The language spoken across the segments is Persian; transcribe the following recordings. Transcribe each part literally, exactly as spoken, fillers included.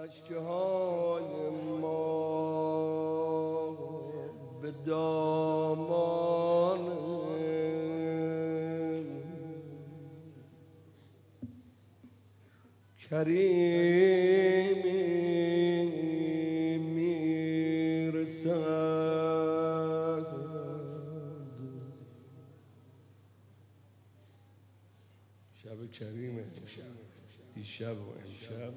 اشک‌های ما به دامان کریمی میرسد. شب کریمه امشب، دیشب و امشب.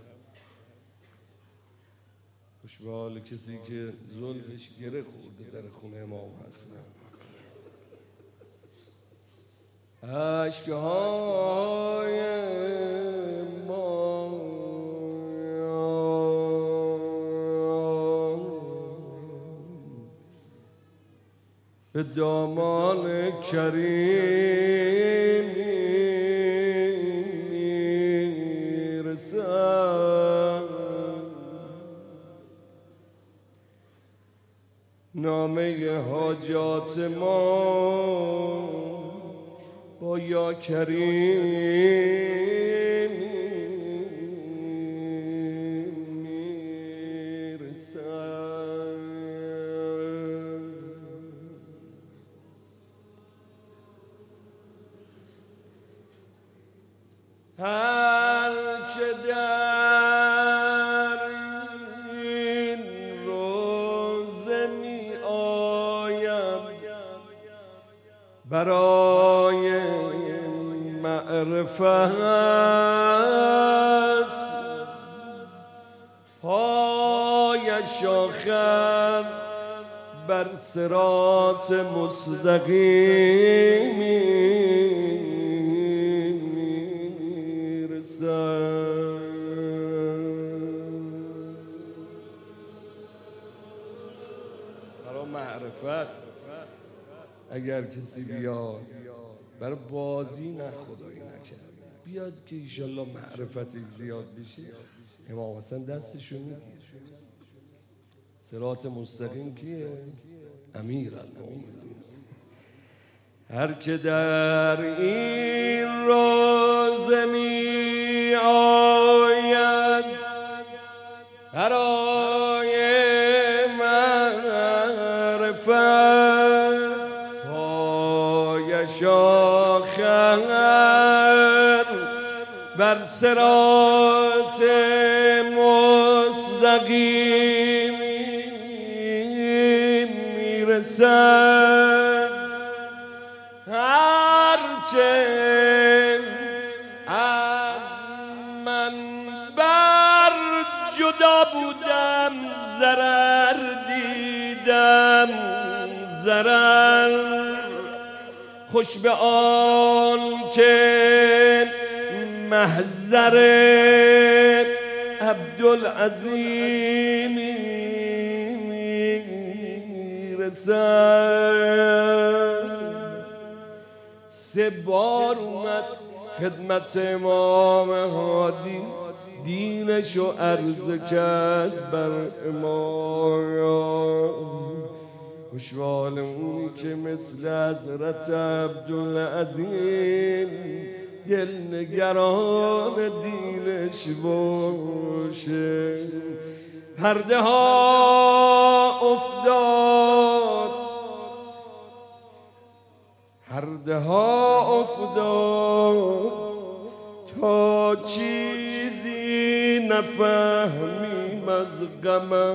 خوش به حال کسی که زلفش گره خورده در خونه امام حسن. اشک‌های ما به دامان کریم میرسد. نامه حاجات ما با یا کریم میرسد. هر که در این روزه می آید برای معرفت، پایش آخر بر صراط مستقیم میرسد. برای معرفت اگر کسی بیاد، برای بازی نه خدایی نکرد، بیاد که ایشالله معرفتش زیاد بشه، امام حسن دستشون میگیره. صراط مستقیم کیه؟ امیر المومنین. هر که در این روزه می آید برای معرفت، پایش آخر بر صراط مستقیم میرسد. هرچه از من بر جدا بودم ضرر دیدم، ضرر خوش به آن که محضر عبدالعظیم میرسد. سه بار اومد خدمت امام هادی، دینشو عرض کرد بر امام. خوش به حال اونی که مثل حضرت عبدالعظیم دل نگران دینش باشه. پرده ها افتاد، پرده ها افتاد تا چیزی نفهمیم از غمم.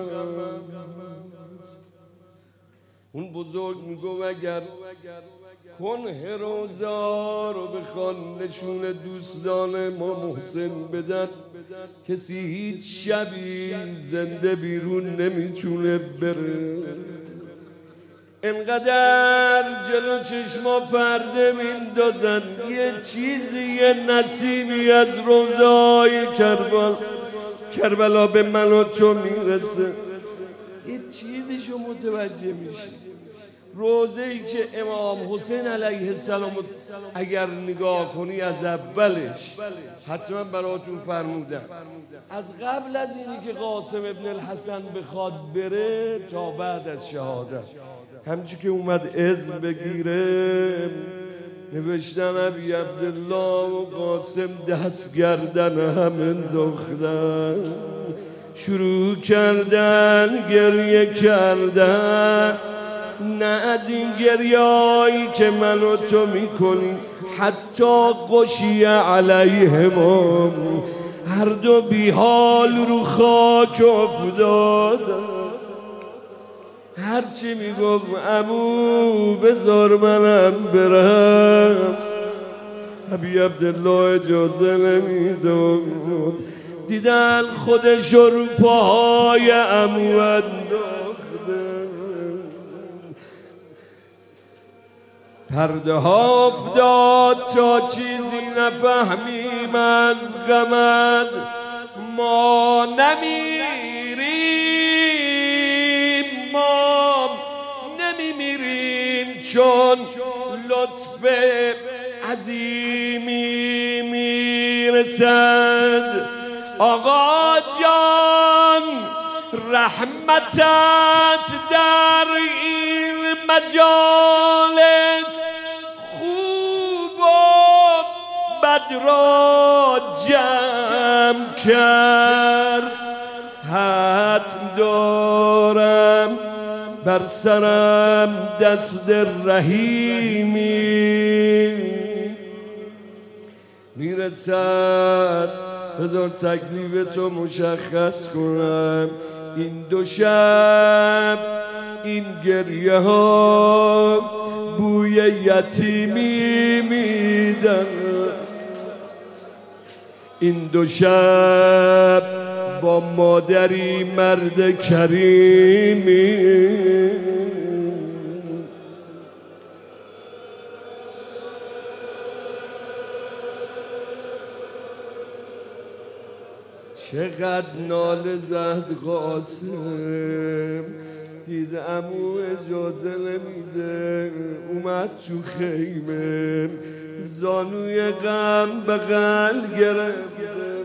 اون بزرگ میگو اگر کنه روزا رو بخوان نشون دوستان ما محسن بدن، کسی هیچ شبی زنده بیرون نمیتونه بره. انقدر جلو چشما پرده میندازن یه چیزی، یه نصیبی از روزای کربلا کربلا به من و تو میرسه. یه چیزیشو متوجه میشی. روزه‌ای که امام حسین علیه السلام اگر نگاه کنی از اولش، حتما براتون فرمودم، از قبل از اینی که قاسم ابن الحسن بخواد بره تا بعد از شهادت، همچی که اومد اذن بگیره نوشتن ابی عبدالله و قاسم دست گردن همین دختر شروع کردن گریه کردن. نه از این گریایی که من و تو میکنی حتی قشی علیهم هر دو بی حال رو خاک افتادن. هرچی میگفت عمو بذار منم برم، ابی عبدالله اجازه نمیداد. دیدن خودش رو پاهای عمو انداخته. پرده ها افتاد تا چیزی نفهمیم از غمت. ما نمیریم، ما نمیمیریم چون لطف عظیمی میرسد. آقا جان رحمتت در این مجالس خوب و بد را جمع کرد. حتم دارم بر سرم دست رحیمی میرسد. بذار تکلیف تو مشخص کنم. این دو شب این گریه ها بوی یتیمی میدن. این دو شب با مادری مرد کریمی. چقدر ناله زد قاسم، دید عمو اجازه نمیده، اومد تو خیمه زانوی غم بغل گرفته.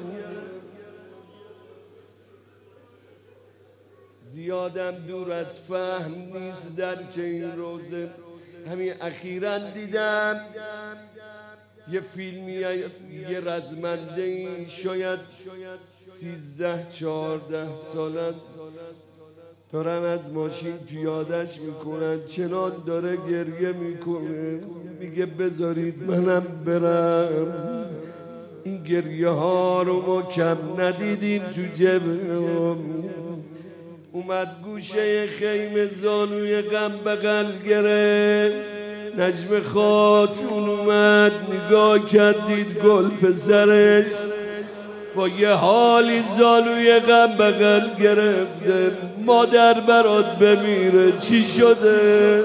زیادم دور از فهم نیست در که این روزه. همین اخیراً دیدم یه فیلمی یه رزمنده ای شاید سیزده چهارده سال است، دارن از ماشین پیادش میکنن، چنان داره گریه میکنه، میگه بذارید منم برم. این گریه ها رو ما کم ندیدیم تو جبهم. اومد گوشه خیمه زانوی غم بغل گرفت. نجم خاتون اومد نگاه کرد، دید گل پسرش با یه حالی زانوی غم بغل گرفته. مادر برات بمیره چی شده؟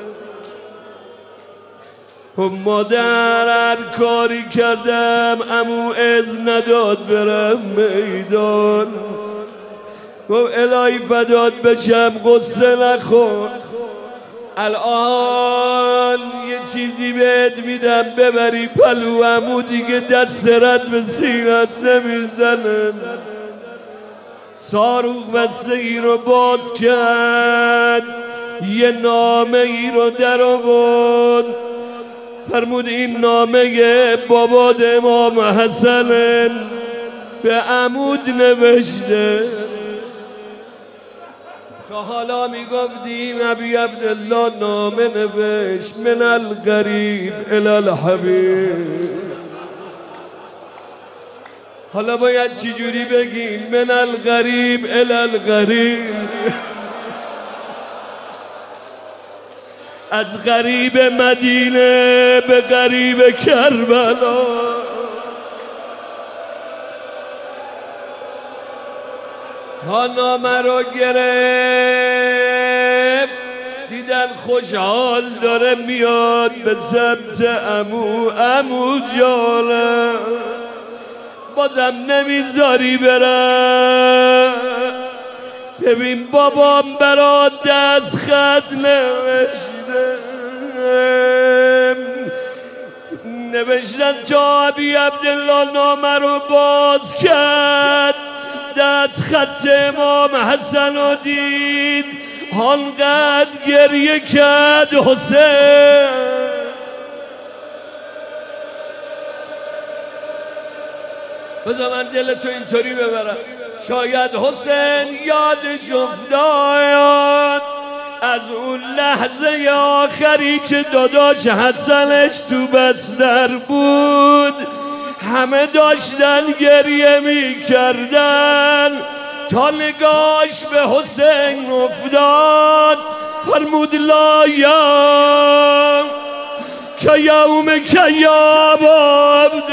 خب مادر هر کاری کردم عمو از نداد برم میدان. خب الهی فدات بشم قصه نخور، الان یه چیزی بهت میدم ببری پلو عمو، دیگه دست رد به سینت نمیزنه. ساروخ بسته ای رو باز کرد، یه نامه ای رو در آورد، فرمود این نامه باباد امام حسن به عمود نوشته. تا حالا میگفتیم ابی عبدالله نامه نوشت من الغریب الی الحبیب. حالا باید چی جوری بگیم؟ من الغریب الی الغریب. از غریب مدینه به غریب کربلا. تا نامه رو گرفت دیدن خوشحال داره میاد به سمت عمو. عمو جانم بازم نمیذاری برم؟ ببین بابام برات دست خط نوشته، نوشتن تا ابی عبدالله نامه رو باز کرد، دست خط امام حسن رو دید، آنقدر گریه کرد حسین. بذار من دل تو اینطوری ببرم. شاید حسین یادش افتاد از اون لحظه آخری که داداش حسنش تو بستر بود، همه داشتن گریه می کردن تا نگاش به حسین افتاد. فرمود لایم که یوم که یا باب